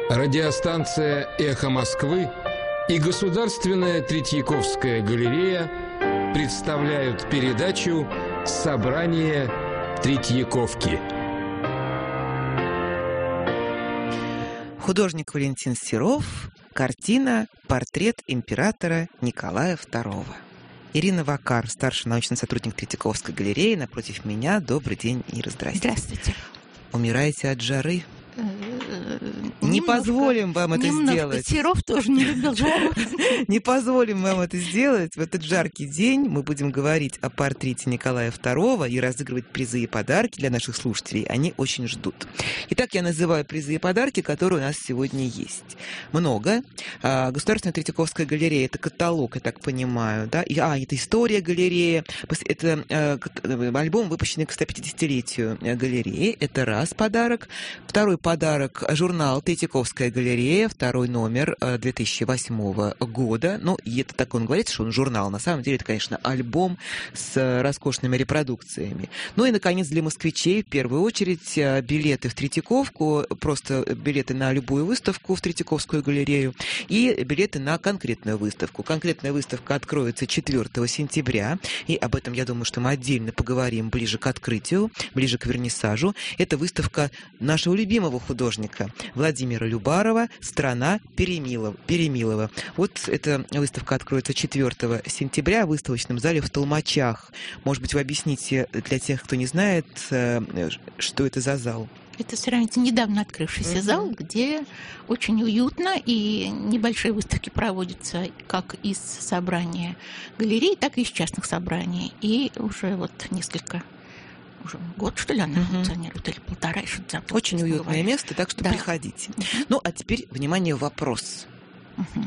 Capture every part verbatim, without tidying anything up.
Радиостанция «Эхо Москвы» и Государственная Третьяковская галерея представляют передачу «Собрание Третьяковки». Художник Валентин Серов, картина «Портрет императора Николая второго». Ирина Вакар, старший научный сотрудник Третьяковской галереи, напротив меня. Добрый день, Ира, здравствуйте. Здравствуйте. Умираете от жары? Не Немножко, позволим вам это немножко. сделать. Серов тоже не любил жару. Не позволим вам это сделать. В этот жаркий день мы будем говорить о портрете Николая второго и разыгрывать призы и подарки для наших слушателей. Они очень ждут. Итак, я называю призы и подарки, которые у нас сегодня есть. Много. Государственная Третьяковская галерея — это каталог, я так понимаю, да? И, а, это история галереи. Это альбом, выпущенный к сто пятидесятилетию галереи. Это раз подарок. Второй подарок — журнал «Третьяковская галерея», второй номер две тысячи восьмого года. Ну, и это так он говорит, что он журнал. На самом деле это, конечно, альбом с роскошными репродукциями. Ну и, наконец, для москвичей в первую очередь билеты в Третьяковку, просто билеты на любую выставку в Третьяковскую галерею и билеты на конкретную выставку. Конкретная выставка откроется четвёртого сентября, и об этом, я думаю, что мы отдельно поговорим ближе к открытию, ближе к вернисажу. Это выставка нашего любимого художника Владимира Любарова «Страна Перемилова». Перемилова. Вот эта выставка откроется четвёртого сентября в выставочном зале в Толмачах. Может быть, вы объясните для тех, кто не знает, что это за зал? Это сравнительно недавно открывшийся mm-hmm. зал, где очень уютно, и небольшие выставки проводятся как из собрания галерей, так и из частных собраний. И уже вот несколько... Уже год, что ли, она uh-huh. функционирует, или полтора, и что-то забыла. Очень уютное говорить. место, так что да. приходите. Uh-huh. Ну, а теперь, внимание, вопрос. Uh-huh.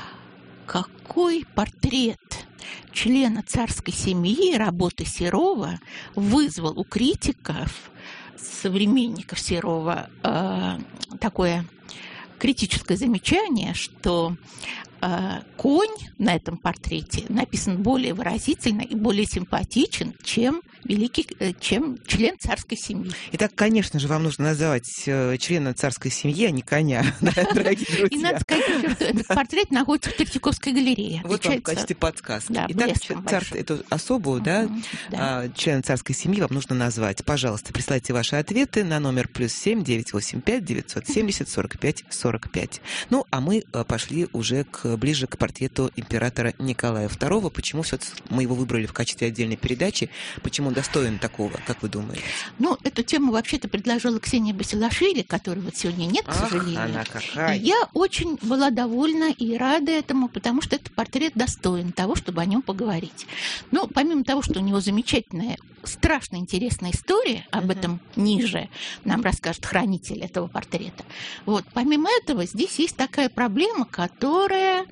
Какой портрет члена царской семьи работы Серова вызвал у критиков, современников Серова, э, такое критическое замечание, что э, конь на этом портрете написан более выразительно и более симпатичен, чем великий, чем член царской семьи. Итак, конечно же, вам нужно называть члена царской семьи, а не коня, дорогие друзья. И надо сказать, что этот портрет находится в Третьяковской галерее. Вот вам в качестве подсказки. Да, итак, цар, эту особу, uh-huh, да, да. члена царской семьи вам нужно назвать. Пожалуйста, присылайте ваши ответы на номер плюс семь девятьсот восемьдесят пять девятьсот семьдесят сорок пять сорок пять. Ну, а мы пошли уже к, ближе к портрету императора Николая второго. Почему все-таки мы его выбрали в качестве отдельной передачи? Почему достоин такого, как вы думаете? Ну, эту тему вообще-то предложила Ксения Басилашвили, которой вот сегодня нет, к Ах, сожалению. Она какая. И я очень была довольна и рада этому, потому что этот портрет достоин того, чтобы о нем поговорить. Ну, помимо того, что у него замечательная, страшно интересная история, об uh-huh. этом ниже нам расскажет хранитель этого портрета. Вот, помимо этого, здесь есть такая проблема, которая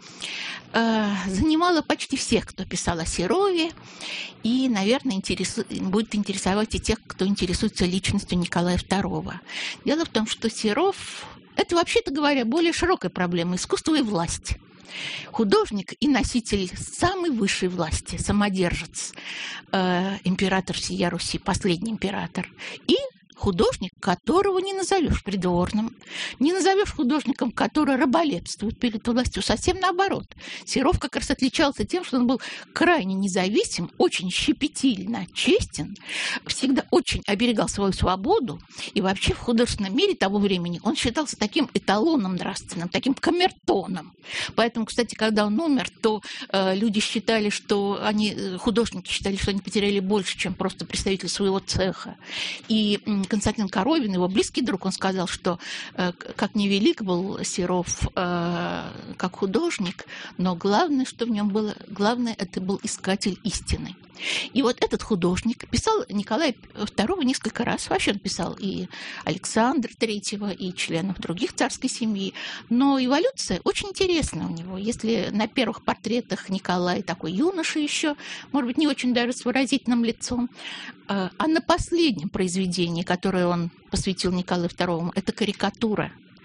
э, занимала почти всех, кто писал о Серове, и, наверное, интересу... будет интересовать и тех, кто интересуется личностью Николая второго. Дело в том, что Серов – это, вообще-то говоря, более широкая проблема искусства и власти. Художник и носитель самой высшей власти, самодержец, э, император всея Руси, последний император, и художник, которого не назовешь придворным, не назовешь художником, который раболепствует перед властью, совсем наоборот. Серов как раз отличался тем, что он был крайне независим, очень щепетильно честен, всегда очень оберегал свою свободу, и вообще в художественном мире того времени он считался таким эталоном нравственным, таким камертоном. Поэтому, кстати, когда он умер, то э, люди считали, что они, художники считали, что они потеряли больше, чем просто представители своего цеха. И Константин Коровин, его близкий друг, он сказал, что э, как невелик был Серов э, как художник, но главное, что в нем было, главное, это был искатель истины. И вот этот художник писал Николая второго несколько раз. Вообще он писал и Александра третьего, и членов других царской семьи. Но эволюция очень интересна у него. Если на первых портретах Николай такой юноша еще, может быть, не очень даже с выразительным лицом, а на последнем произведении, которое он посвятил Николаю второму, это карикатура.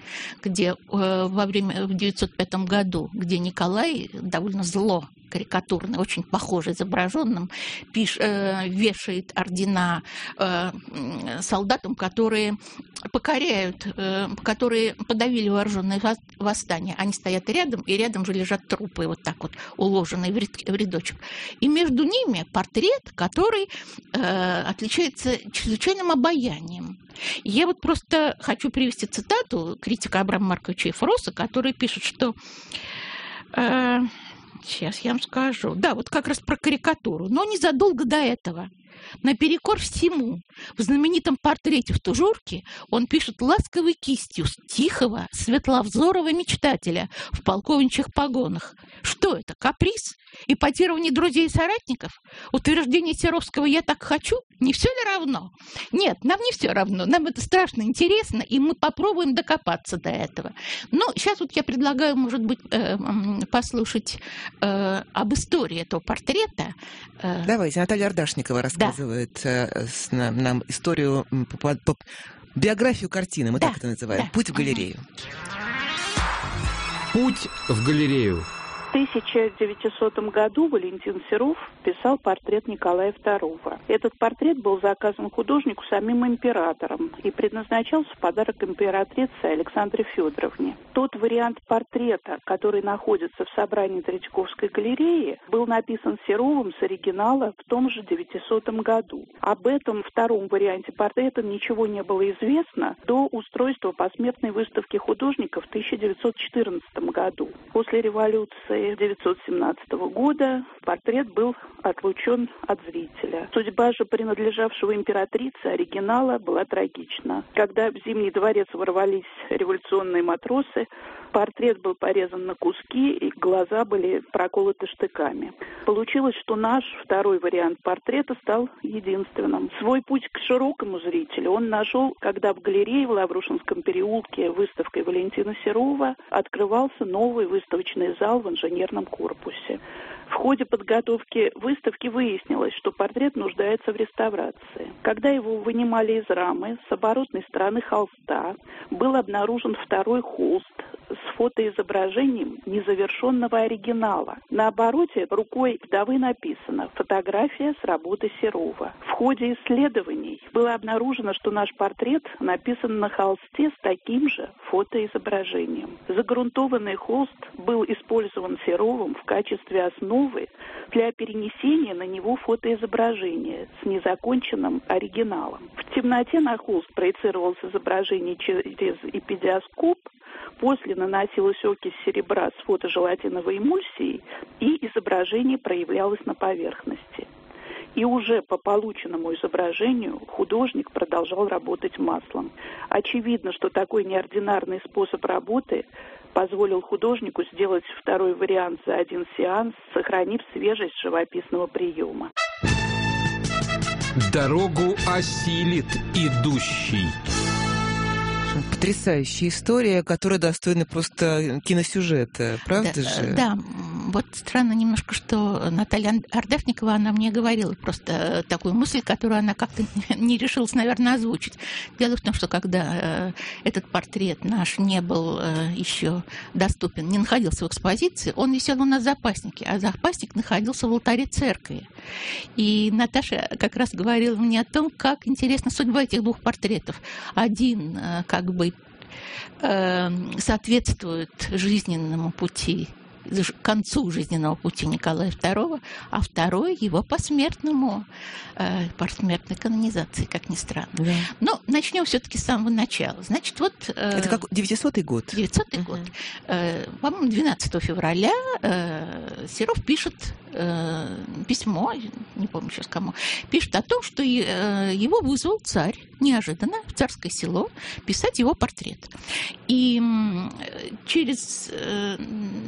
где э, во время, в девятьсот пятом году, где Николай довольно зло, карикатурно, очень похоже изображенным, пиш, э, вешает ордена э, солдатам, которые покоряют, э, которые подавили вооруженное восстание. Они стоят рядом, и рядом же лежат трупы, вот так вот уложенные в, ряд, в рядочек. И между ними портрет, который э, отличается чрезвычайным обаянием. Я вот просто хочу привести цитату критика Абрама Марковича Ефроса, который пишет, что... Э, Сейчас я вам скажу. Да, вот как раз про карикатуру. Но незадолго до этого, наперекор всему, в знаменитом портрете в тужурке он пишет ласковой кистью тихого, светловзорого мечтателя в полковничьих погонах. Что это, каприз? Эпатирование друзей и соратников? Утверждение Серовского «я так хочу»? Не все ли равно? Нет, нам не все равно. Нам это страшно интересно, и мы попробуем докопаться до этого. Но сейчас вот я предлагаю, может быть, э, послушать э, об истории этого портрета. Давайте, Наталья Ардашникова рассказывает да. э, с, нам, нам историю, по, по, биографию картины, мы да. так это называем. Да. «Путь в галерею». «Путь в галерею». В тысяча девятисотом году Валентин Серов писал портрет Николая второго. Этот портрет был заказан художнику самим императором и предназначался в подарок императрице Александре Федоровне. Тот вариант портрета, который находится в собрании Третьяковской галереи, был написан Серовым с оригинала в том же девятисотом году. Об этом втором варианте портрета ничего не было известно до устройства посмертной выставки художника в тысяча девятьсот четырнадцатом году. После революции тысяча девятьсот семнадцатого года портрет был отлучен от зрителя. Судьба же принадлежавшего императрице оригинала была трагична. Когда в Зимний дворец ворвались революционные матросы, портрет был порезан на куски, и глаза были проколоты штыками. Получилось, что наш второй вариант портрета стал единственным. Свой путь к широкому зрителю он нашел, когда в галерее в Лаврушинском переулке выставкой Валентина Серова открывался новый выставочный зал в инженерном корпусе. В ходе подготовки выставки выяснилось, что портрет нуждается в реставрации. Когда его вынимали из рамы, с оборотной стороны холста был обнаружен второй холст с фотоизображением незавершенного оригинала. На обороте рукой вдовы написано «Фотография с работы Серова». В ходе исследований было обнаружено, что наш портрет написан на холсте с таким же фотоизображением. Загрунтованный холст был использован Серовым в качестве основы для перенесения на него фотоизображения с незаконченным оригиналом. В темноте на холст проецировалось изображение через эпидиоскоп, после наносилась окись серебра с фотожелатиновой эмульсией, и изображение проявлялось на поверхности. И уже по полученному изображению художник продолжал работать маслом. Очевидно, что такой неординарный способ работы позволил художнику сделать второй вариант за один сеанс, сохранив свежесть живописного приема. Дорогу осилит идущий. Потрясающая история, которая достойна просто киносюжета, правда да, же? Да, вот странно немножко, что Наталья Ардашникова, она мне говорила просто такую мысль, которую она как-то не решилась, наверное, озвучить. Дело в том, что когда э, этот портрет наш не был э, еще доступен, не находился в экспозиции, он висел у нас в запаснике, а запасник находился в алтаре церкви. И Наташа как раз говорила мне о том, как интересна судьба этих двух портретов. Один э, как бы э, соответствует жизненному пути, к концу жизненного пути Николая второго, а второй его посмертному, э, посмертной канонизации, как ни странно. Да. Но начнем все-таки с самого начала. Значит, вот... Э, Это как девятисотый год? девятисотый uh-huh. год. Э, по-моему, двенадцатого февраля э, Серов пишет э, письмо, не помню сейчас кому, пишет о том, что э, его вызвал царь неожиданно в Царское Село писать его портрет. И э, через э, несколько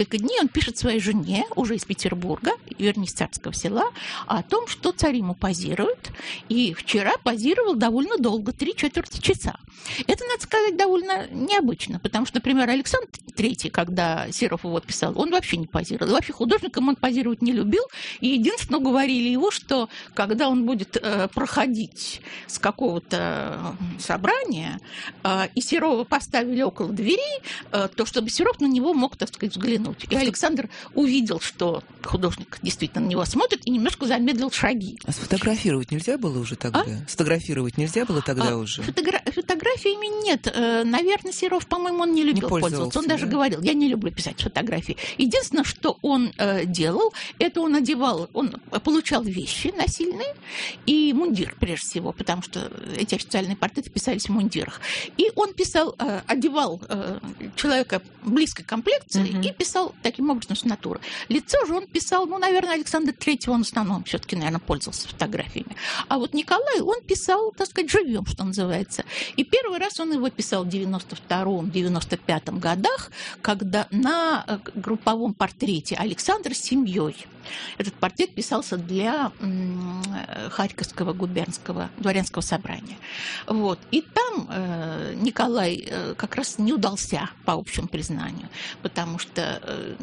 несколько дней он пишет своей жене, уже из Петербурга, вернее, из Царского Села, о том, что царь ему позирует. И вчера позировал довольно долго, три четверти часа. Это, надо сказать, довольно необычно, потому что, например, Александр Третий, когда Серов его писал, он вообще не позировал. И вообще художником он позировать не любил. И единственное, говорили его, что когда он будет э, проходить с какого-то собрания, э, и Серова поставили около дверей, э, то чтобы Серов на него мог, так сказать, взглянуть. И Александр увидел, что художник действительно на него смотрит, и немножко замедлил шаги. А сфотографировать нельзя было уже тогда? А? Сфотографировать нельзя было тогда а, уже? Фотогра... Фотографиями нет. Э, наверное, Серов, по-моему, он не любил не пользоваться. пользоваться. Он да? даже говорил, я не люблю писать фотографии. Единственное, что он э, делал, это он одевал, он получал вещи насильные и мундир, прежде всего, потому что эти официальные портреты писались в мундирах. И он писал, э, одевал э, человека близкой комплекции угу. и писал таким образом с натуры. Лицо же он писал, ну, наверное, Александр Третий, он в основном все-таки, наверное, пользовался фотографиями. А вот Николай, он писал, так сказать, живьем, что называется. И первый раз он его писал в девяносто втором — девяносто пятом годах, когда на групповом портрете Александра с семьей. Этот портрет писался для Харьковского губернского дворянского собрания. Вот. И там э, Николай э, как раз не удался, по общему признанию, потому что э,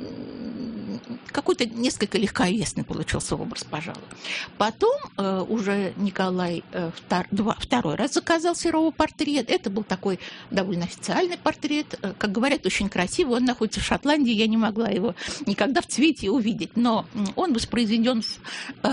какой-то несколько легковесный получился образ, пожалуй. Потом э, уже Николай э, втор, два, второй раз заказал Серову портрет. Это был такой довольно официальный портрет. Э, как говорят, очень красивый. Он находится в Шотландии. Я не могла его никогда в цвете увидеть. Но он воспроизведен в э,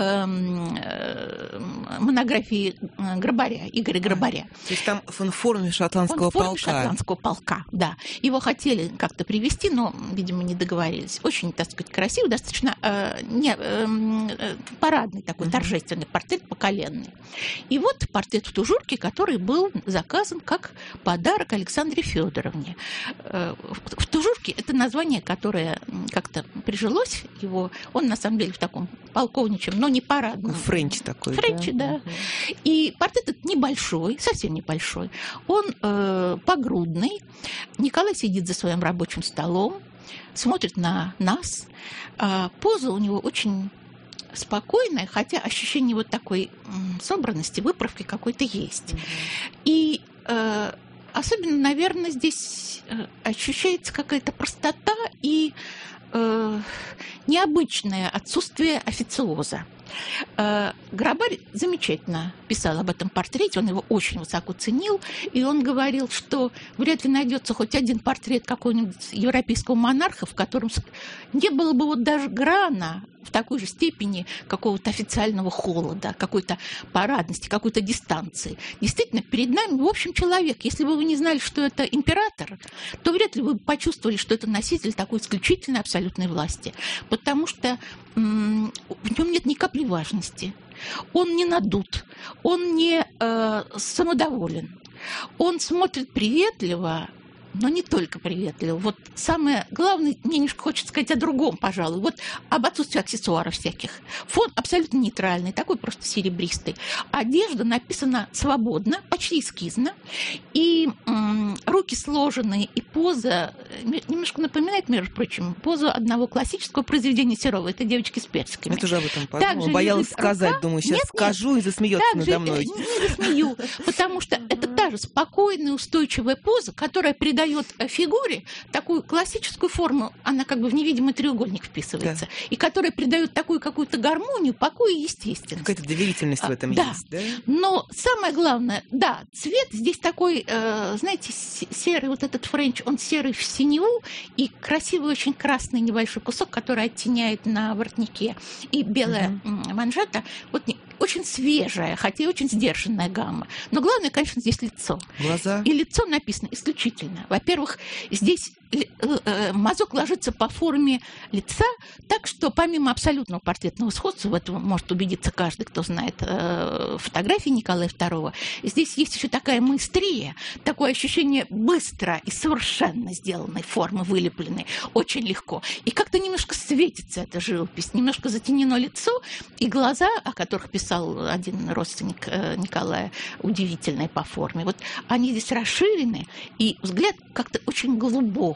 э, монографии Грабаря, Игоря Грабаря. То есть там в форме шотландского он в форме полка. шотландского полка, да. Его хотели как-то привезти, но, видимо, не договорились. Очень, так сказать, красивый, достаточно э, не, э, парадный такой, uh-huh. торжественный портрет, поколенный. И вот портрет в тужурке, который был заказан как подарок Александре Федоровне. Э, в, в тужурке это название, которое как-то прижилось его. Он, на самом деле, в таком полковничьем, но не парадном. Френч такой. Френч, да. да. Uh-huh. И портрет этот небольшой, совсем небольшой. Он э, погрудный. Николай сидит за своим рабочим столом, смотрит на нас. А поза у него очень спокойная, хотя ощущение вот такой собранности, выправки какой-то есть. Mm-hmm. И э, особенно, наверное, здесь ощущается какая-то простота и э, необычное отсутствие официоза. Грабарь замечательно писал об этом портрете, он его очень высоко ценил, и он говорил, что вряд ли найдется хоть один портрет какого-нибудь европейского монарха, в котором не было бы вот даже грана в такой же степени какого-то официального холода, какой-то парадности, какой-то дистанции. Действительно, перед нами, в общем, человек. Если бы вы не знали, что это император, то вряд ли вы бы почувствовали, что это носитель такой исключительной абсолютной власти. Потому что м- в нем нет ни капли важности. Он не надут, он не э, самодоволен. Он смотрит приветливо, но не только приветливо. Вот самое главное, мне немножко хочется сказать о другом, пожалуй. Вот об отсутствии аксессуаров всяких. Фон абсолютно нейтральный, такой просто серебристый. Одежда написана свободно, почти эскизно. И м- руки сложенные, и поза немножко напоминает, между прочим, позу одного классического произведения Серова. Это «Девочки с персиками». Я тоже об этом подумала. Боялась сказать, рука. Думаю, сейчас нет, скажу нет. И засмеется надо мной. Не засмею, потому что это та же спокойная, устойчивая поза, которая придает фигуре такую классическую форму, она как бы в невидимый треугольник вписывается, да. И которая придает такую какую-то гармонию, покой и естественность. Какая-то доверительность а, в этом да. есть, да? Но самое главное, да, цвет здесь такой, э, знаете, серый, вот этот френч, он серый в синеву, и красивый очень красный небольшой кусок, который оттеняет на воротнике, и белая угу. манжета, вот очень свежая, хотя и очень сдержанная гамма. Но главное, конечно, здесь лицо. Глаза. И лицо написано исключительно. Во-первых, здесь мазок ложится по форме лица, так что помимо абсолютного портретного сходства, в этом может убедиться каждый, кто знает э, фотографии Николая Второго, здесь есть еще такая маэстрия, такое ощущение быстро и совершенно сделанной формы, вылепленной, очень легко. И как-то немножко светится эта живопись, немножко затенено лицо, и глаза, о которых писал один родственник э, Николая, удивительные по форме. Вот они здесь расширены, и взгляд как-то очень глубок.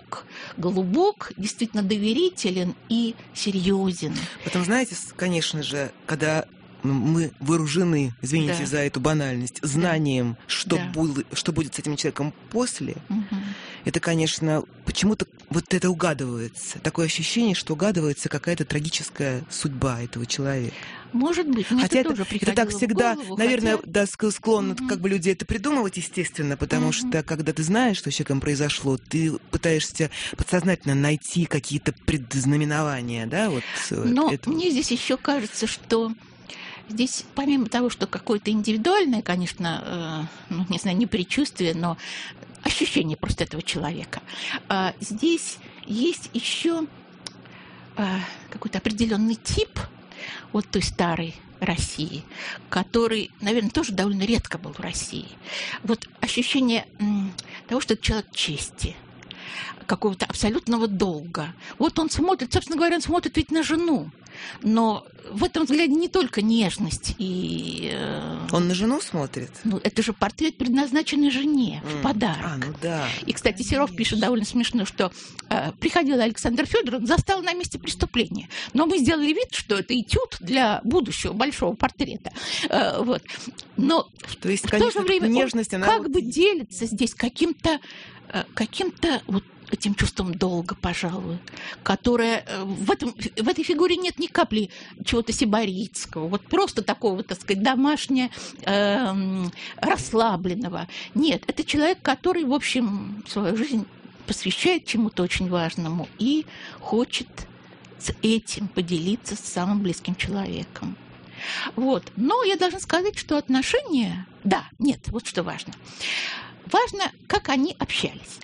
глубок, глубок, действительно доверителен и серьезен. Потом, знаете, конечно же, когда мы вооружены, извините Да. за эту банальность, знанием, что, Да. бу- что будет с этим человеком после, Мгм. это, конечно, почему-то вот это угадывается. Такое ощущение, что угадывается какая-то трагическая судьба этого человека. Может быть, мне Хотя это, это, тоже это приходило так в всегда, голову, наверное, хотя- да, ск- склонны Мгм. как бы люди это придумывать, естественно, потому Мгм. что, когда ты знаешь, что с человеком произошло, ты пытаешься подсознательно найти какие-то предзнаменования, да, вот э, Но этого. мне здесь еще кажется, что здесь, помимо того, что какое-то индивидуальное, конечно, э, ну, не знаю, не предчувствие, но ощущение просто этого человека, а здесь есть еще а, какой-то определенный тип вот той старой России, который, наверное, тоже довольно редко был в России. Вот ощущение м, того, что это человек чести, какого-то абсолютного долга. Вот он смотрит, собственно говоря, он смотрит ведь на жену, но в этом взгляде не только нежность и... э, Он на жену смотрит? ну, это же портрет, предназначенный жене в М. подарок. А, ну да. И, кстати, Серов пишет довольно смешно, что э, приходил Александр Федорович, застал на месте преступления. Но мы сделали вид, что это этюд для будущего большого портрета. Э, вот. Но То есть, в то конечно, же время он нежность, она как вот- бы делится здесь каким-то э, каким-то вот этим чувством долга, пожалуй, которое э, в, этом, в этой фигуре нет ни капли чего-то сибаритского, вот просто такого, так сказать, домашнего, э, расслабленного. Нет, это человек, который, в общем, свою жизнь посвящает чему-то очень важному и хочет с этим поделиться с самым близким человеком. Вот. Но я должна сказать, что отношения... Да, нет, вот что важно. Важно, как они общались.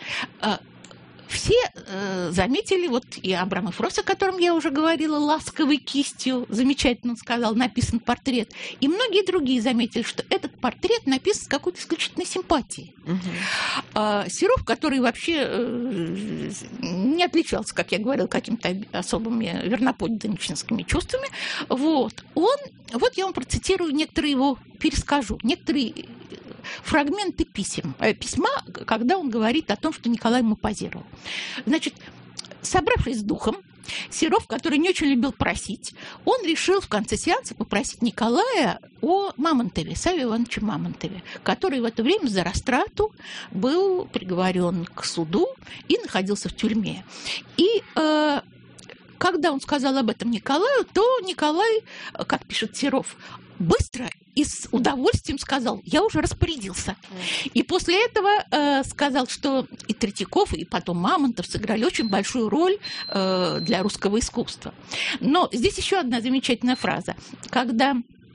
Все э, заметили, вот и Абрам Эфрос, о котором я уже говорила, ласковой кистью, замечательно он сказал, написан портрет. И многие другие заметили, что этот портрет написан с какой-то исключительной симпатией. Мгм. А Серов, который вообще э, не отличался, как я говорила, какими-то особыми верноподданническими чувствами, вот, он, вот я вам процитирую некоторые его, перескажу, некоторые фрагменты писем, э, письма, когда он говорит о том, что Николай ему позировал. Значит, собравшись с духом, Серов, который не очень любил просить, он решил в конце сеанса попросить Николая о Мамонтове, Саве Ивановиче Мамонтове, который в это время за растрату был приговорен к суду и находился в тюрьме. И э, когда он сказал об этом Николаю, то Николай, как пишет Серов, быстро и с удовольствием сказал: я уже распорядился. И после этого э, сказал, что и Третьяков, и потом Мамонтов сыграли очень большую роль э, для русского искусства. Но здесь еще одна замечательная фраза. Когда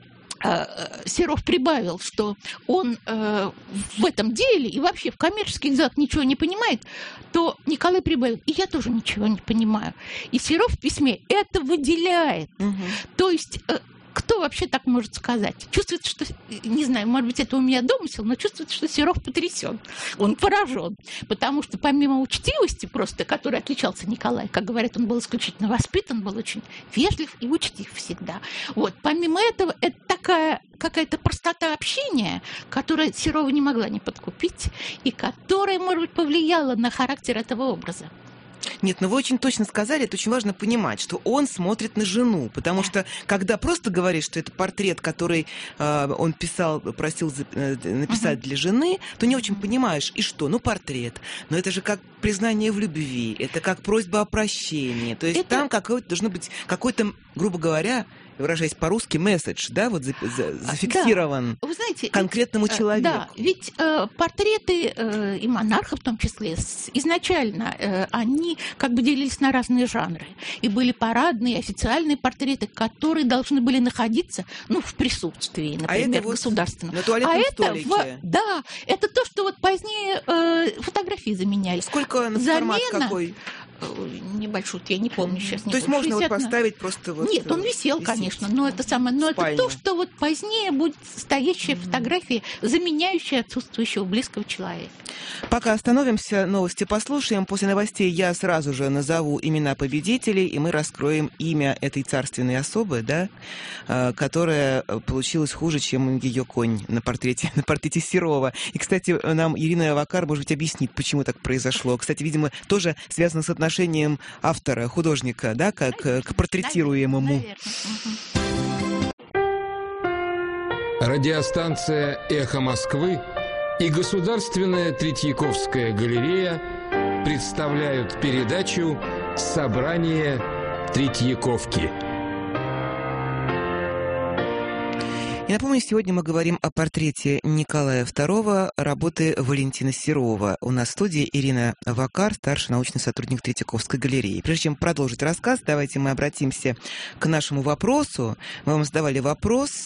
э, Серов прибавил, что он э, в этом деле и вообще в коммерческих делах ничего не понимает, то Николай прибавил: и я тоже ничего не понимаю. И Серов в письме это выделяет. Мгм. То есть... э, кто вообще так может сказать? Чувствуется, что, не знаю, может быть, это у меня домысел, но чувствуется, что Серов потрясен. Он поражен. Потому что помимо учтивости просто, которой отличался Николай, как говорят, он был исключительно воспитан, был очень вежлив и учтив всегда. Вот. Помимо этого, это такая какая-то простота общения, которая Серова не могла не подкупить, и которая, может быть, повлияла на характер этого образа. Нет, но вы очень точно сказали, это очень важно понимать, что он смотрит на жену, потому Да. что когда просто говоришь, что это портрет, который э, он писал, просил за- э, написать Мгм. для жены, то не очень Мгм. понимаешь, и что, ну портрет, но это же как признание в любви, это как просьба о прощении, то есть Это- там какой-то должно быть какой-то, грубо говоря, выражаясь по-русски, месседж, да, вот за- за- зафиксирован Вы знаете, конкретному ведь, э, человеку. Да, ведь э, портреты э, и монархов в том числе с- изначально э, они как бы делились на разные жанры. И были парадные, официальные портреты, которые должны были находиться, ну, в присутствии, например, вот государственного. на туалетном А это, столике. в- да, это то, что вот позднее э, фотографии заменяли. Сколько формат замена- какой? небольшую, я не помню сейчас. То есть можно вот поставить просто вот... Нет, он висел, висеть. Конечно, но это самое, но это то, что вот позднее будет стоящая mm-hmm. фотография, заменяющая отсутствующего близкого человека. Пока остановимся, новости послушаем. После новостей я сразу же назову имена победителей, и мы раскроем имя этой царственной особы, да, которая получилась хуже, чем ее конь на портрете, на портрете Серова. И, кстати, нам Ирина Авакар, может быть, объяснит, почему так произошло. Кстати, видимо, тоже связано с отношением автора, художника, да, как к портретируемому. Радиостанция «Эхо Москвы» и Государственная Третьяковская галерея представляют передачу «Собрание Третьяковки». И напомню, сегодня мы говорим о портрете Николая второго, работы Валентина Серова. У нас в студии Ирина Авакар, старший научный сотрудник Третьяковской галереи. Прежде чем продолжить рассказ, давайте мы обратимся к нашему вопросу. Мы вам задавали вопрос,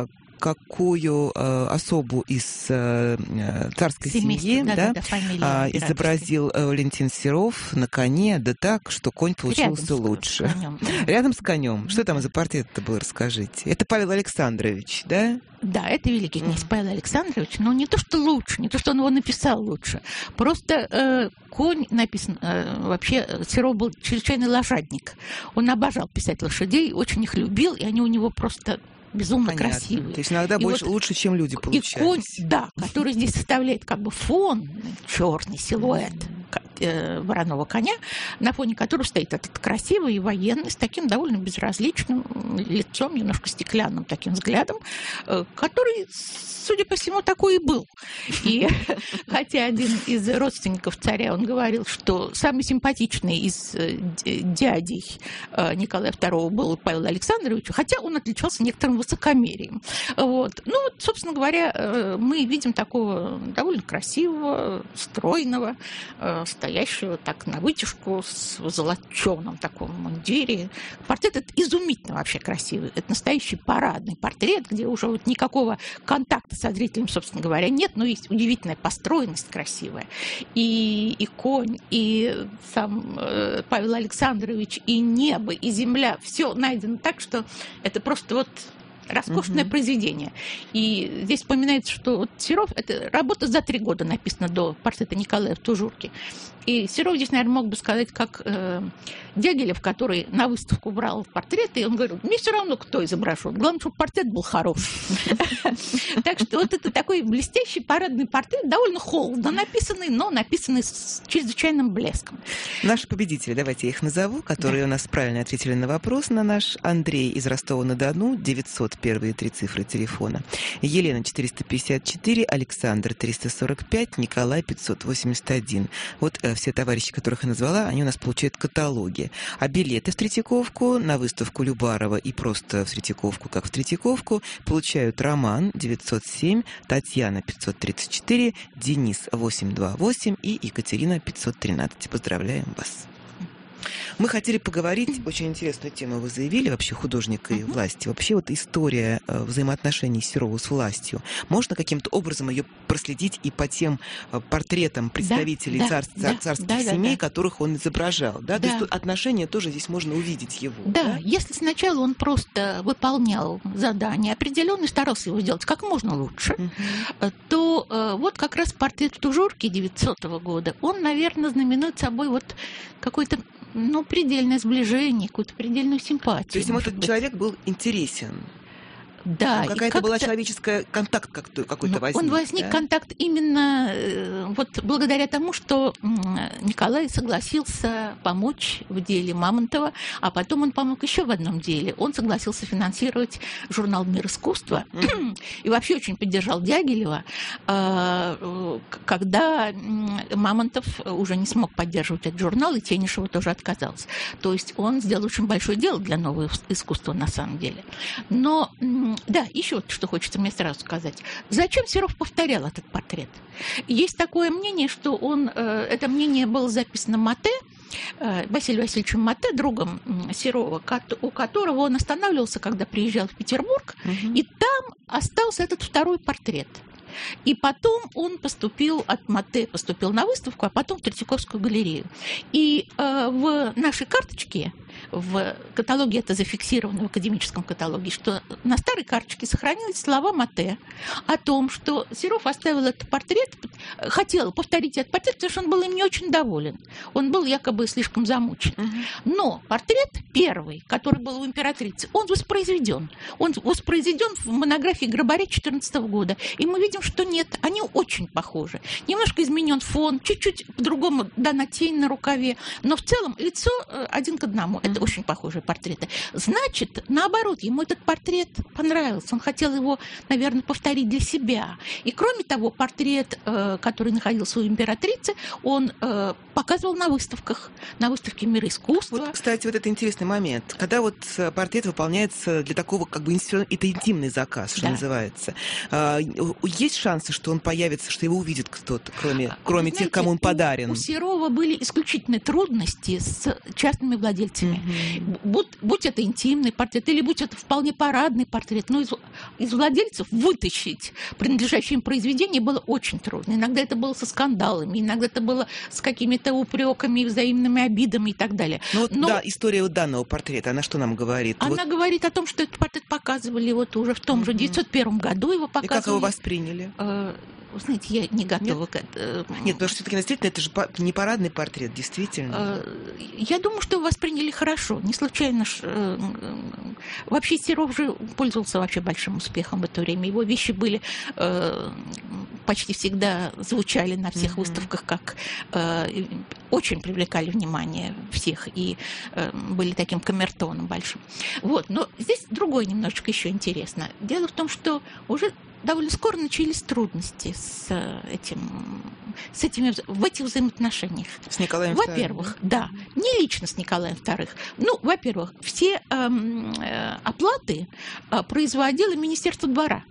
какую э, особу из э, царской Семейство, семьи да, да, да, э, изобразил Валентин Серов на коне, да так, что конь получился Рядом лучше. С конем. Рядом с конем. Что там за портрет-то был, расскажите? Это Павел Александрович, да? Да, это великий князь mm-hmm. Павел Александрович, но не то, что лучше, не то, что он его написал лучше. Просто э, конь написан, э, вообще Серов был чрезвычайный лошадник. Он обожал писать лошадей, очень их любил, и они у него просто безумно Понятно. Красивые. То есть иногда и больше, вот, лучше, чем люди получаются. И конь, да, который здесь составляет как бы фон, черный силуэт э, вороного коня, на фоне которого стоит этот красивый и военный, с таким довольно безразличным лицом, немножко стеклянным таким взглядом, э, который, судя по всему, такой и был. И хотя один из родственников царя, он говорил, что самый симпатичный из дядей Николая второго был Павел Александрович, хотя он отличался некоторым высокомерием. Вот. Ну, вот, собственно говоря, мы видим такого довольно красивого, стройного, стоящего так на вытяжку с золоченом таком мундире. Портрет этот изумительно вообще красивый. Это настоящий парадный портрет, где уже вот никакого контакта со зрителем, собственно говоря, нет, но есть удивительная построенность красивая. И, и конь, и сам э, Павел Александрович, и небо, и земля, все найдено так, что это просто вот роскошное uh-huh. произведение. И здесь вспоминается, что вот Серов, это работа за три года написана до портрета Николая в Тужурке. И Серов здесь, наверное, мог бы сказать, как э, Дягилев, который на выставку брал портреты, и он говорил, мне все равно, кто изображен. Главное, чтобы портрет был хороший. Так что вот это такой блестящий парадный портрет, довольно холодно написанный, но написанный с чрезвычайным блеском. Наши победители, давайте я их назову, которые у нас правильно ответили на вопрос на наш. Андрей из Ростова-на-Дону, девятьсот, первые три цифры телефона. Елена четыреста пятьдесят четыре, Александр триста сорок пять, Николай пятьсот восемьдесят один. Вот все товарищи, которых я назвала, они у нас получают каталоги. А билеты в Третьяковку на выставку Любарова и просто в Третьяковку, как в Третьяковку, получают Роман девятьсот семь, Татьяна пятьсот тридцать четыре, Денис восемьсот двадцать восемь и Екатерина пятьсот тринадцать. Поздравляем вас. Мы хотели поговорить, очень интересную тему вы заявили, вообще художника и власти. Вообще вот история взаимоотношений Серова с властью. Можно каким-то образом ее проследить и по тем портретам представителей да, царств, да, царских да, семей, да, которых он изображал? Да? Да. То есть тут отношения тоже здесь можно увидеть его. Да, да, если сначала он просто выполнял задание определенно, старался его сделать как можно лучше, uh-huh. то э, вот как раз портрет в Тужурке девятисотого года, он, наверное, знаменует собой вот какой-то ну, предельное сближение, какую-то предельную симпатию. То есть ему этот быть. человек был интересен? Да. Ну, какая-то была человеческая контакт какой-то, какой-то ну, возник. Он возник, да? контакт именно э, вот благодаря тому, что э, Николай согласился помочь в деле Мамонтова, а потом он помог еще в одном деле. Он согласился финансировать журнал «Мир искусства» mm-hmm. и вообще очень поддержал Дягилева, э, когда э, Мамонтов уже не смог поддерживать этот журнал, и Тенишева тоже отказался. То есть он сделал очень большое дело для нового искусства на самом деле. Но да, еще вот что хочется мне сразу сказать. Зачем Серов повторял этот портрет? Есть такое мнение, что он, это мнение было записано Мате, Василием Васильевичем Мате, другом Серова, у которого он останавливался, когда приезжал в Петербург, угу. и там остался этот второй портрет. И потом он поступил от МАТЭ, поступил на выставку, а потом в Третьяковскую галерею. И э, в нашей карточке, в каталоге это зафиксировано, в академическом каталоге, что на старой карточке сохранились слова МАТЭ о том, что Серов оставил этот портрет, хотел повторить этот портрет, потому что он был им не очень доволен. Он был якобы слишком замучен. Uh-huh. Но портрет первый, который был у императрицы, он воспроизведен. Он воспроизведен в монографии Грабаря две тысячи четырнадцатого года. И мы видим, что нет, они очень похожи. Немножко изменен фон, чуть-чуть по-другому дана тень на рукаве, но в целом лицо один к одному. Это mm-hmm. очень похожие портреты. Значит, наоборот, ему этот портрет понравился. Он хотел его, наверное, повторить для себя. И кроме того, портрет, который находился у императрицы, он показывал на выставках, на выставке «Мира искусства». Вот, кстати, вот это интересный момент. Когда вот портрет выполняется для такого, как бы, это интимный заказ, что да. называется. Есть шансы, что он появится, что его увидит кто-то, кроме, кроме знаете, тех, кому он подарен? У, у Серова были исключительные трудности с частными владельцами. Mm-hmm. Будь, будь это интимный портрет, или будь это вполне парадный портрет, но из, из владельцев вытащить принадлежащее им произведение было очень трудно. Иногда это было со скандалами, иногда это было с какими-то упреками, взаимными обидами и так далее. Ну, вот, но да, история вот данного портрета, она что нам говорит? Она вот... говорит о том, что этот портрет показывали вот уже в том mm-hmm. же девятьсот первом году, его показывали. И как его восприняли? Вы знаете, я не готова Нет? к этому. Нет, потому что все-таки действительно это же не парадный портрет, действительно. Я думаю, что его восприняли хорошо. Не случайно. Вообще Серов же пользовался вообще большим успехом в это время. Его вещи были почти всегда звучали на всех mm-hmm. выставках, как очень привлекали внимание всех и были таким камертоном большим. Вот. Но здесь другое немножечко еще интересно. Дело в том, что уже довольно скоро начались трудности с этим, с этими, в этих взаимоотношениях. С Николаем Во-первых, вторым. Да, не лично с Николаем вторым. Ну, во-первых, все эм, э, оплаты э, производило Министерство двора.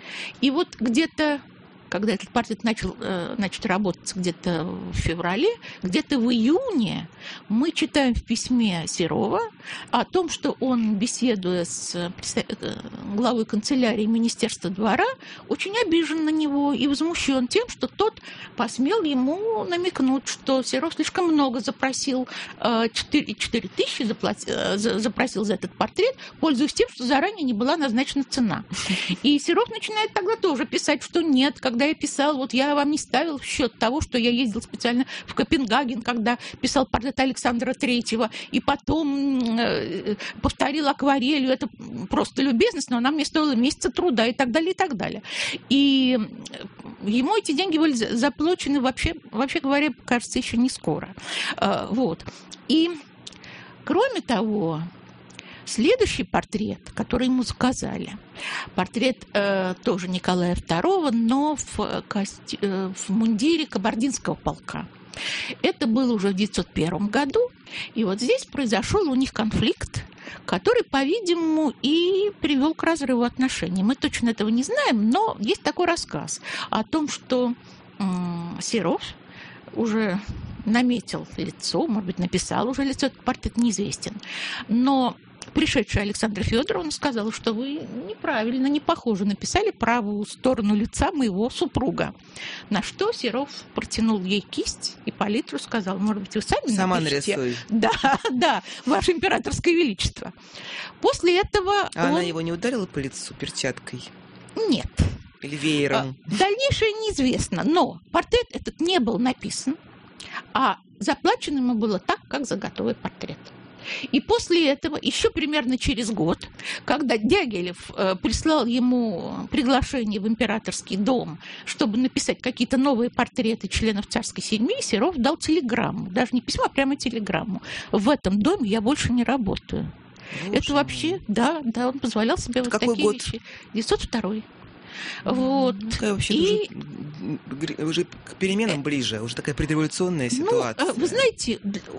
И вот где-то, когда этот портрет начал э, значит, работать где-то в феврале, где-то в июне мы читаем в письме Серова о том, что он, беседуя с главой канцелярии Министерства двора, очень обижен на него и возмущен тем, что тот посмел ему намекнуть, что Серов слишком много запросил, четыре тысячи запросил за этот портрет, пользуясь тем, что заранее не была назначена цена. И Серов начинает тогда тоже писать, что нет, когда я писал, вот я вам не ставил в счет того, что я ездил специально в Копенгаген, когда писал портрет Александра Третьего, и потом э, повторил акварелью, это просто любезность, но она мне стоила месяца труда и так далее, и так далее. И ему эти деньги были заплачены вообще, вообще говоря, кажется, еще не скоро. Э, вот. И кроме того, следующий портрет, который ему заказали, портрет э, тоже Николая второго, но в, кости... э, в мундире кабардинского полка. Это было уже в девятьсот первом году, и вот здесь произошел у них конфликт, который, по-видимому, и привел к разрыву отношений. Мы точно этого не знаем, но есть такой рассказ о том, что э, Серов уже наметил лицо, может быть, написал уже лицо, этот портрет неизвестен, но пришедшая Александра Федоровна сказала, что вы неправильно, не похоже написали правую сторону лица моего супруга. На что Серов протянул ей кисть и палитру, сказал, может быть, вы сами Сама напишите? нарисуй. Да, да, ваше императорское величество. После этого А он... она его не ударила по лицу перчаткой? Нет. Или веером? Дальнейшее неизвестно, но портрет этот не был написан, а заплачено ему было так, как за готовый портрет. И после этого, еще примерно через год, когда Дягилев э, прислал ему приглашение в императорский дом, чтобы написать какие-то новые портреты членов царской семьи, Серов дал телеграмму, даже не письмо, а прямо телеграмму. В этом доме я больше не работаю. Боже Это вообще, мой. да, да, он позволял себе вот Какой такие год? вещи. девятьсот второй. Вот. Такая вообще и... уже, уже к переменам ближе, уже такая предреволюционная ситуация. Ну, вы знаете,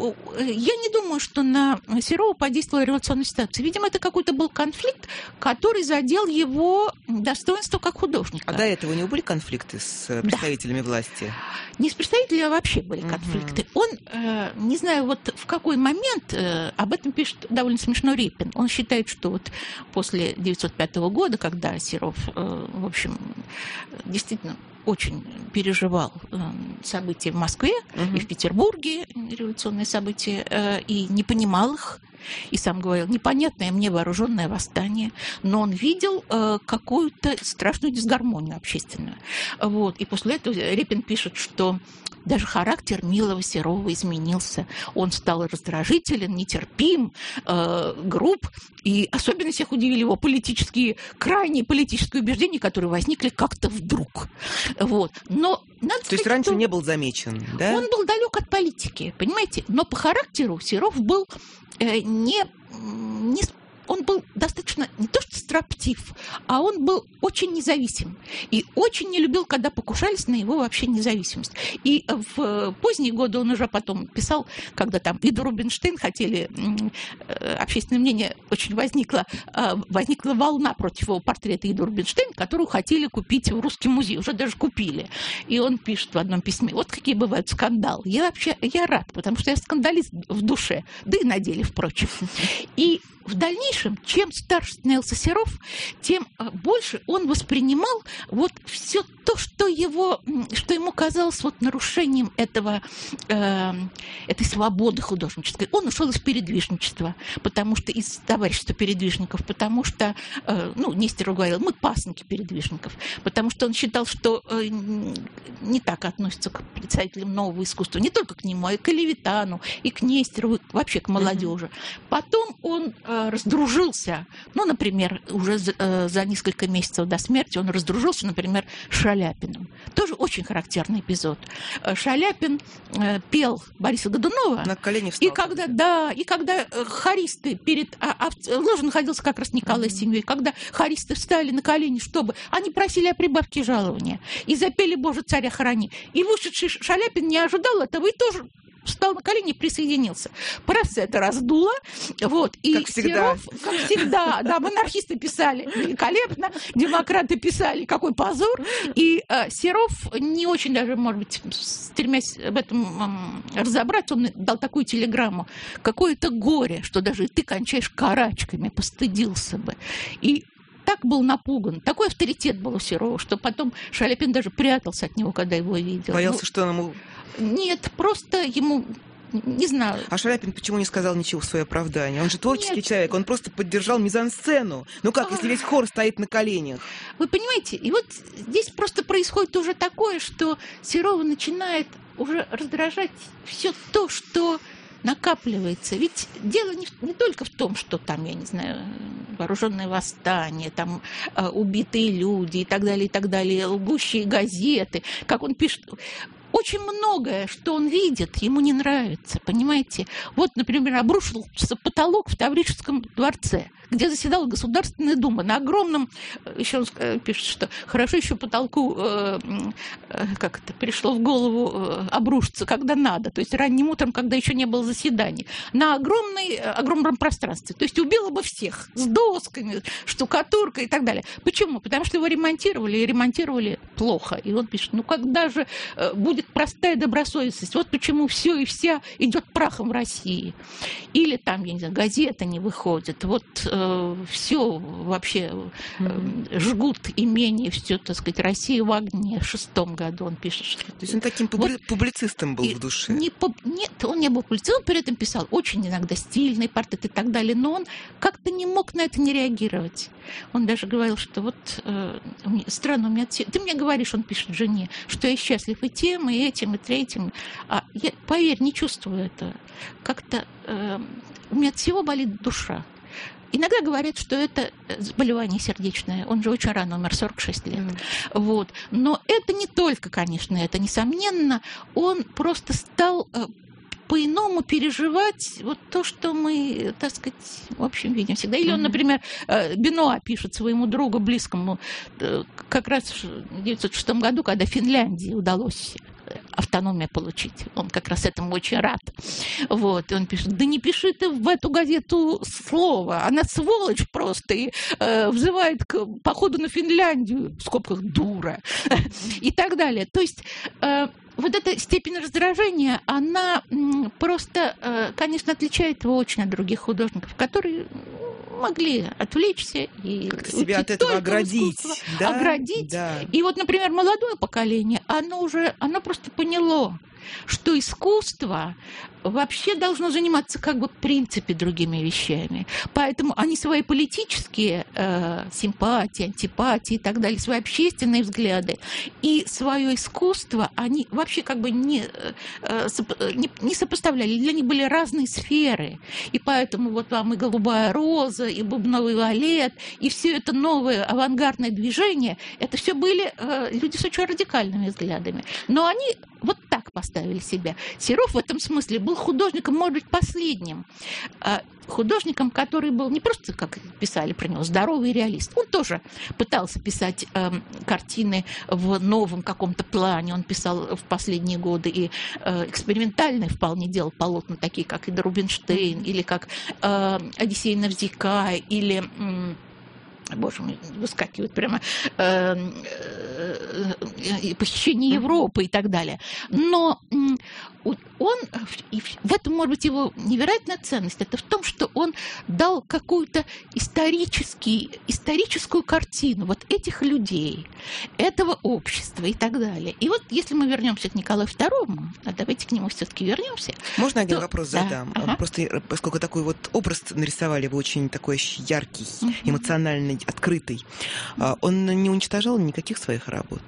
я не думаю, что на Серова подействовала революционная ситуация. Видимо, это какой-то был конфликт, который задел его достоинство как художника. А до этого у него были конфликты с представителями да. власти? Не с представителями, а вообще были конфликты. Угу. Он, э, не знаю, вот в какой момент, э, об этом пишет довольно смешно Репин. Он считает, что вот после девятьсот пятого года, когда Серов э, в общем, действительно очень переживал э, события в Москве угу. и в Петербурге, революционные события, э, и не понимал их. И сам говорил, непонятное мне вооруженное восстание, но он видел э, какую-то страшную дисгармонию общественную. Вот. И после этого Репин пишет, что даже характер милого Серова изменился. Он стал раздражителен, нетерпим, э, груб. И особенно всех удивили его политические, крайние политические убеждения, которые возникли как-то вдруг. Вот. Но, надо То сказать, есть раньше что не был замечен, да? Он был далек от политики, понимаете? Но по характеру Серов был э, не... не он был достаточно не то что строптив, а он был очень независим. И очень не любил, когда покушались на его вообще независимость. И в поздние годы он уже потом писал, когда там Иду Рубинштейн хотели, общественное мнение очень возникло, возникла волна против его портрета Иды Рубинштейн, которую хотели купить в Русский музей, уже даже купили. И он пишет в одном письме, вот какие бывают скандалы. Я вообще, я рад, потому что я скандалист в душе, да и на деле, впрочем. И в дальнейшем, чем старше становился Серов, тем больше он воспринимал вот все то, что, его, что ему казалось вот нарушением этого, э, этой свободы художнической. Он ушел из передвижничества, потому что из товарищества передвижников, потому что, э, ну, Нестеров говорил, мы пасынки передвижников, потому что он считал, что э, не так относятся к представителям нового искусства, не только к нему, а и к Левитану, и к Нестерову, и вообще к молодежи. Потом он э, раздружился, ну, например, уже за, э, за несколько месяцев до смерти он раздружился, например, с Шаляпиным. Тоже очень характерный эпизод. Шаляпин э, пел Бориса Годунова. На колени встал. И когда, да, и когда э, хористы перед... А, а в ложе находился как раз Николай с семьей. Когда хористы встали на колени, чтобы... Они просили о прибавке жалования. И запели «Боже, царя храни». И вышедший Шаляпин не ожидал этого и тоже встал на колени и присоединился. Пресса это раздула. Вот. И как всегда. Серов, как всегда, да, монархисты писали великолепно, демократы писали, какой позор. И э, Серов не очень даже, может быть, стремясь об этом э, разобраться, он дал такую телеграмму. Какое-то горе, что даже ты кончаешь карачками, постыдился бы. И так был напуган, такой авторитет был у Серова, что потом Шаляпин даже прятался от него, когда его видел. Боялся, ну, что он ему... Нет, просто ему... Не знаю. А Шаляпин почему не сказал ничего в свое оправдание? Он же творческий Нет. человек, он просто поддержал мизансцену. Ну как, если весь хор стоит на коленях? Вы понимаете, и вот здесь просто происходит уже такое, что Серова начинает уже раздражать все то, что накапливается. Ведь дело не, не только в том, что там, я не знаю, вооруженное восстание, там э, убитые люди и так далее, и так далее, лгущие газеты. Как он пишет... Очень многое, что он видит, ему не нравится, понимаете? Вот, например, обрушился потолок в Таврическом дворце, где заседала Государственная Дума. На огромном, еще он пишет, что хорошо еще потолку, э, э, как это, пришло в голову э, обрушиться, когда надо, то есть ранним утром, когда еще не было заседаний, на огромной, огромном пространстве. То есть убило бы всех с досками, штукатуркой и так далее. Почему? Потому что его ремонтировали, и ремонтировали плохо. И он пишет, ну когда же э, будет простая добросовестность? Вот почему все и вся идет прахом в России. Или там, я не знаю, газета не выходит. Вот э, все вообще э, mm-hmm. жгут имение, все, так сказать, Россия в огне. В шестом году он пишет. Что... То есть он таким публи... вот, публицистом был и в душе? Не пуб... Нет, он не был публицистом, он при этом писал очень иногда стильный портрет и так далее, но он как-то не мог на это не реагировать. Он даже говорил, что вот э, странно, у меня... Ты мне говоришь, он пишет жене, что я счастлив и тем, и этим, и третьим. А я, поверь, не чувствую этого. Как-то э, у меня от всего болит душа. Иногда говорят, что это заболевание сердечное. Он же очень рано умер, сорок шесть лет. Mm. Вот. Но это не только, конечно, это несомненно. Он просто стал э, по-иному переживать вот то, что мы, так сказать, в общем, видим всегда. Или он, например, Бенуа пишет своему другу близкому как раз в девятьсот шестом году, когда Финляндии удалось автономию получить. Он как раз этому очень рад. Вот. И он пишет, да не пиши ты в эту газету слово. Она сволочь просто и э, взывает к походу на Финляндию, в скобках дура, и так далее. То есть... Э, Вот эта степень раздражения, она просто э, конечно, отличает его очень от других художников, которые могли отвлечься и как-то себя от этого оградить, да? оградить. Да. И вот, например, молодое поколение, оно уже, оно просто поняло, что искусство вообще должно заниматься как бы в принципе другими вещами. Поэтому они свои политические э, симпатии, антипатии и так далее, свои общественные взгляды и свое искусство, они вообще как бы не, э, не, не сопоставляли. Для них были разные сферы. И поэтому вот вам и «Голубая роза», и «Бубновый валет», и все это новое авангардное движение, это все были э, люди с очень радикальными взглядами. Но они вот так поставили себя. Серов в этом смысле был художником, может быть, последним. Художником, который был не просто, как писали про него, здоровый реалист. Он тоже пытался писать э, картины в новом каком-то плане. Он писал в последние годы и э, экспериментальные вполне делал полотна, такие как Ида Рубинштейн, или как э, Одиссей Навзикай, или... Э, Боже мой, выскакивают прямо э, э, э, похищение Европы и так далее. Но он, и в этом, может быть, его невероятная ценность, это в том, что он дал какую-то исторический, историческую картину вот этих людей, этого общества и так далее. И вот если мы вернемся к Николаю второму, а давайте к нему все-таки вернемся. Можно один то... вопрос да. задам? Ага. Просто поскольку такой вот образ нарисовали, вы очень такой яркий, uh-huh. эмоциональный, открытый. Он не уничтожал никаких своих работ?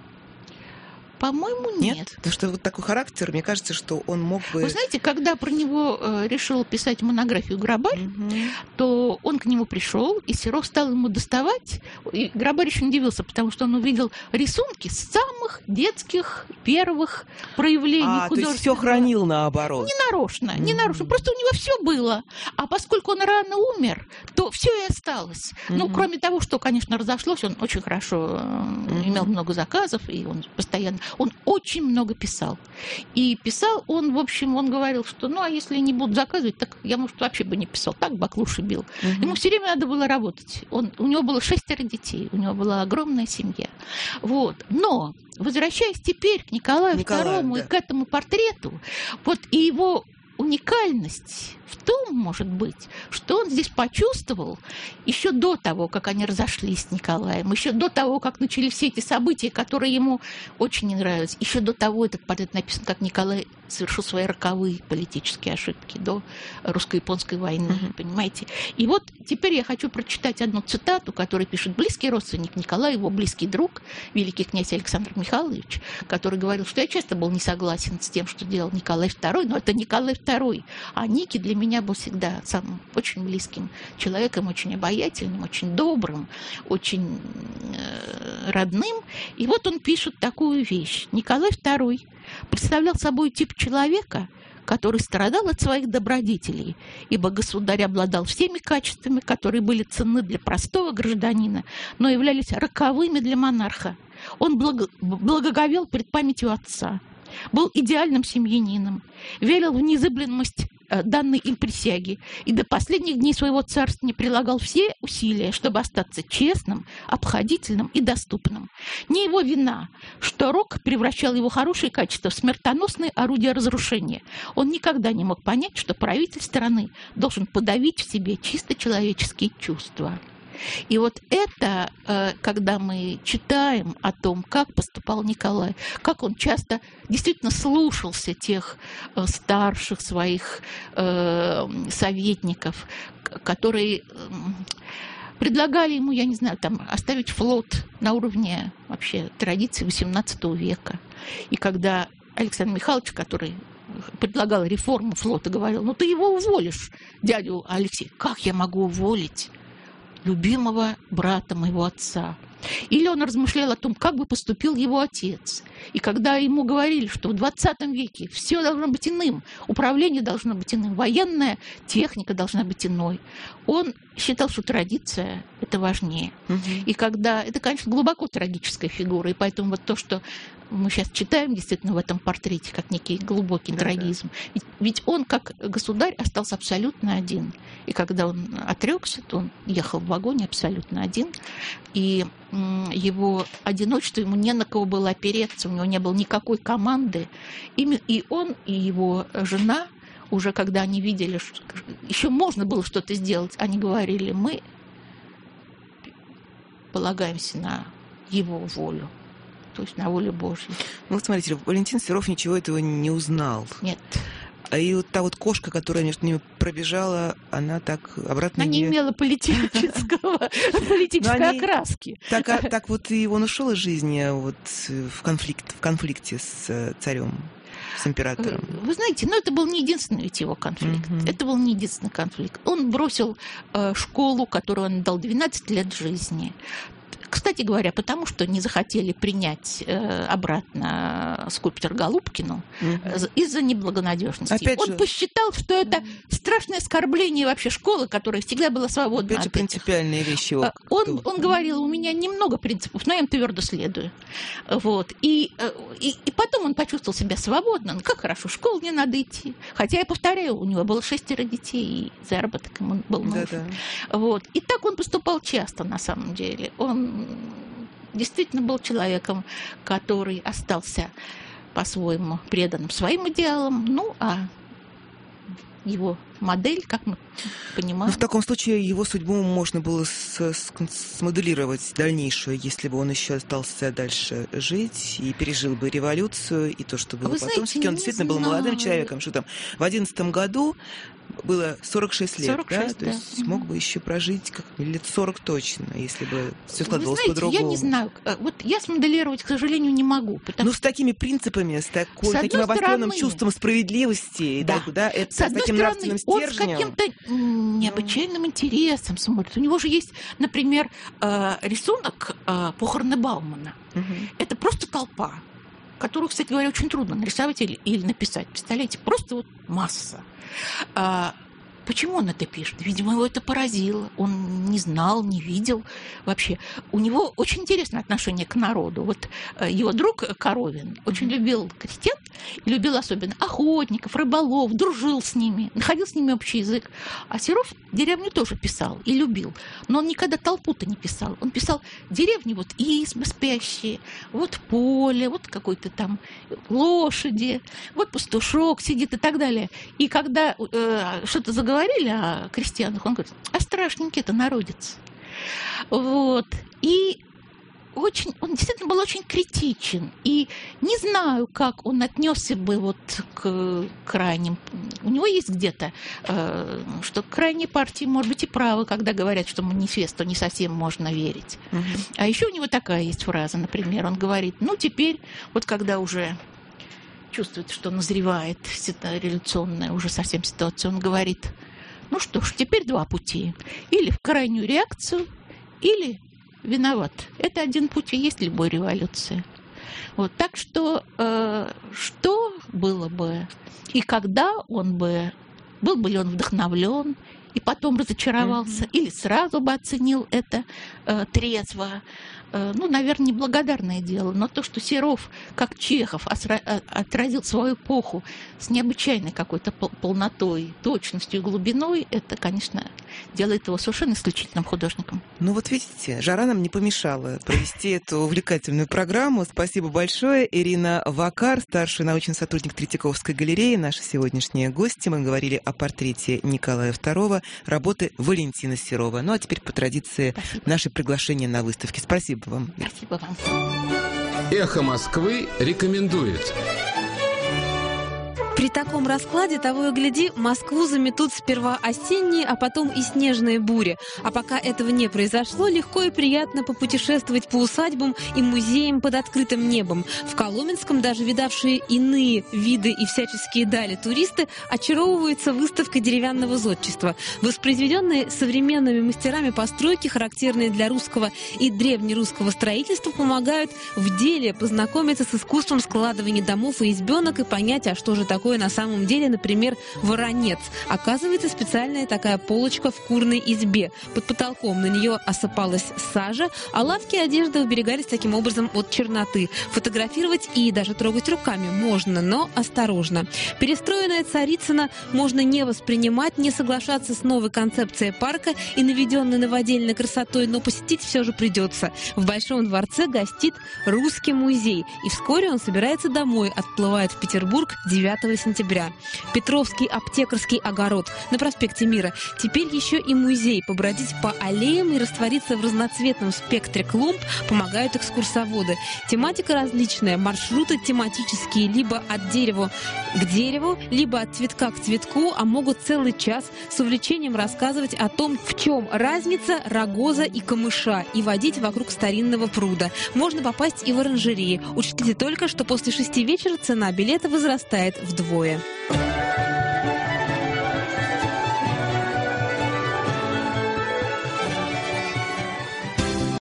По-моему, нет. Нет. Потому что вот такой характер, мне кажется, что он мог бы... Вы знаете, когда про него э, решил писать монографию Грабарь, mm-hmm. то он к нему пришел, и Серов стал ему доставать. И Грабарь очень удивился, потому что он увидел рисунки с самых детских первых проявлений а, художественного. То есть все хранил наоборот. Не нарочно, mm-hmm. не нарочно. Просто у него все было. А поскольку он рано умер, то все и осталось. Mm-hmm. Ну, кроме того, что, конечно, разошлось, он очень хорошо э, mm-hmm. имел много заказов, и он постоянно... Он очень много писал. И писал он, в общем, он говорил, что ну, а если не будут заказывать, так я, может, вообще бы не писал. Так баклуши бил. Угу. Ему все время надо было работать. Он, у него было шестеро детей, у него была огромная семья. Вот. Но, возвращаясь теперь к Николаю Николаю, второму да. и к этому портрету, вот и его уникальность в том, может быть, что он здесь почувствовал еще до того, как они разошлись с Николаем, еще до того, как начались все эти события, которые ему очень не нравились, еще до того этот портрет написан, как Николай совершил свои роковые политические ошибки до русско-японской войны, mm-hmm. понимаете? И вот теперь я хочу прочитать одну цитату, которую пишет близкий родственник Николая, его близкий друг, великий князь Александр Михайлович, который говорил, что я часто был не согласен с тем, что делал Николай второй, но это Николай второй, а Ники для меня был всегда самым очень близким человеком, очень обаятельным, очень добрым, очень э, родным. И вот он пишет такую вещь. Николай второй представлял собой тип человека, который страдал от своих добродетелей, ибо государь обладал всеми качествами, которые были ценны для простого гражданина, но являлись роковыми для монарха. Он благо- благоговел пред памятью отца, был идеальным семьянином, верил в незыблемость данной им присяги и до последних дней своего царствования прилагал все усилия, чтобы остаться честным, обходительным и доступным. Не его вина, что рок превращал его хорошие качества в смертоносные орудия разрушения. Он никогда не мог понять, что правитель страны должен подавить в себе чисто человеческие чувства. И вот это, когда мы читаем о том, как поступал Николай, как он часто действительно слушался тех старших своих советников, которые предлагали ему, я не знаю, там, оставить флот на уровне вообще традиций восемнадцатого века. И когда Александр Михайлович, который предлагал реформу флота, говорил, ну ты его уволишь, дядю Алексей. Как я могу уволить любимого брата моего отца? Или он размышлял о том, как бы поступил его отец. И когда ему говорили, что в двадцатом веке все должно быть иным, управление должно быть иным, военная техника должна быть иной, он считал, что традиция – это важнее. Угу. И когда… Это, конечно, глубоко трагическая фигура, и поэтому вот то, что мы сейчас читаем действительно в этом портрете, как некий глубокий трагизм. Ведь, ведь он, как государь, остался абсолютно один. И когда он отрекся, то он ехал в вагоне абсолютно один. И м, его одиночество, ему не на кого было опереться, у него не было никакой команды. И, и он, и его жена уже когда они видели, что еще можно было что-то сделать, они говорили: мы полагаемся на его волю, то есть на волю Божью. Ну, смотрите, Валентин Серов ничего этого не узнал. Нет. И вот та вот кошка, которая между ними пробежала, она так обратно... Она не имела политического, политической окраски. Так, так вот и он ушел из жизни вот в, конфликт, в конфликте с царем, с императором. Вы знаете, ну это был не единственный ведь его конфликт. Mm-hmm. Это был не единственный конфликт. Он бросил э, школу, которую он дал двенадцать лет жизни. Кстати говоря, потому что не захотели принять э, обратно скульптора Голубкину mm-hmm. из-за неблагонадежности. Опять Он же... посчитал, что это страшное оскорбление вообще школы, которая всегда была свободна. Опять же принципиальные вещи. Его... Он, он говорил: у меня немного принципов, но я им твердо следую. Вот. И, и, и потом он почувствовал себя свободно. Ну, как хорошо, в школу не надо идти. Хотя, я повторяю, у него было шестеро детей, и заработок ему был нужен. Да-да. Вот. И так он поступал часто, на самом деле. Он действительно был человеком, который остался по-своему преданным своим идеалам, ну, а его модель, как мы понимаем... Но в таком случае его судьбу можно было смоделировать дальнейшую, если бы он еще остался дальше жить и пережил бы революцию и то, что было Вы потом. знаете, Все-таки он действительно знаю. был молодым человеком. Что там, в одиннадцатом году было сорок шесть лет, сорок шесть, да? да? То есть угу. мог бы еще прожить как лет сорок точно, если бы все складывалось Вы знаете, по-другому. Я не знаю. Вот я смоделировать, к сожалению, не могу. Потому... Ну, с такими принципами, с, такой, с таким обостренным стороны... чувством справедливости, да. Да, да, это, с, с таким стороны, нравственным стержнем. Он с каким-то необычайным интересом смотрит. У него же есть, например, рисунок похороны Баумана. Угу. Это просто толпа, которую, кстати говоря, очень трудно нарисовать или, или написать. Представляете, просто вот масса. А, почему он это пишет? Видимо, его это поразило. Он не знал, не видел вообще. У него очень интересное отношение к народу. Вот его друг Коровин очень любил крестьян, любил особенно охотников, рыболов, дружил с ними, находил с ними общий язык. А Серов деревню тоже писал и любил. Но он никогда толпу-то не писал. Он писал деревни, вот избы спящие, вот поле, вот какой-то там лошади, вот пастушок сидит и так далее. И когда э, что-то заговорили о крестьянах, он говорит: а страшненький-то народец. Вот. И очень, он действительно был очень критичен. И не знаю, как он отнесся бы вот к крайним. У него есть где-то, э, что крайние партии, может быть, и правы, когда говорят, что манифесту не совсем можно верить. Угу. А еще у него такая есть фраза, например, он говорит: ну, теперь, вот когда уже чувствует, что назревает революционная уже совсем ситуация, он говорит: ну что ж, теперь два пути. Или в крайнюю реакцию, или виноват. Это один путь и есть любой революции. Вот, так что э, что было бы, и когда он бы, был бы ли он вдохновлен, и потом разочаровался, mm-hmm. или сразу бы оценил это э, трезво. Э, ну, наверное, неблагодарное дело, но то, что Серов, как Чехов, осра- отразил свою эпоху с необычайной какой-то полнотой, точностью и глубиной, это, конечно, делает его совершенно исключительным художником. Ну вот видите, жара нам не помешала провести эту увлекательную программу. Спасибо большое. Ирина Вакар, старший научный сотрудник Третьяковской галереи, наши сегодняшние гости. Мы говорили о портрете Николая второго, работы Валентина Серова. Ну а теперь по традиции Спасибо. Наше приглашение на выставке. Спасибо вам. Спасибо вам. Эхо Москвы рекомендует. При таком раскладе, того и гляди, Москву заметут сперва осенние, а потом и снежные бури. А пока этого не произошло, легко и приятно попутешествовать по усадьбам и музеям под открытым небом. В Коломенском даже видавшие иные виды и всяческие дали туристы очаровываются выставкой деревянного зодчества. Воспроизведенные современными мастерами постройки, характерные для русского и древнерусского строительства, помогают в деле познакомиться с искусством складывания домов и избенок и понять, а что же такое на самом деле, например, воронец. Оказывается, специальная такая полочка в курной избе. Под потолком на нее осыпалась сажа, а лавки и одежда уберегались таким образом от черноты. Фотографировать и даже трогать руками можно, но осторожно. Перестроенная Царицына можно не воспринимать, не соглашаться с новой концепцией парка и наведенной новодельной красотой, но посетить все же придется. В Большом дворце гостит Русский музей, и вскоре он собирается домой, отплывает в Петербург девятого сентября. Петровский аптекарский огород на проспекте Мира. Теперь еще и музей. Побродить по аллеям и раствориться в разноцветном спектре клумб помогают экскурсоводы. Тематика различная. Маршруты тематические либо от дерева к дереву, либо от цветка к цветку, а могут целый час с увлечением рассказывать о том, в чем разница рогоза и камыша, и водить вокруг старинного пруда. Можно попасть и в оранжереи. Учтите только, что после шести вечера цена билета возрастает вдвое.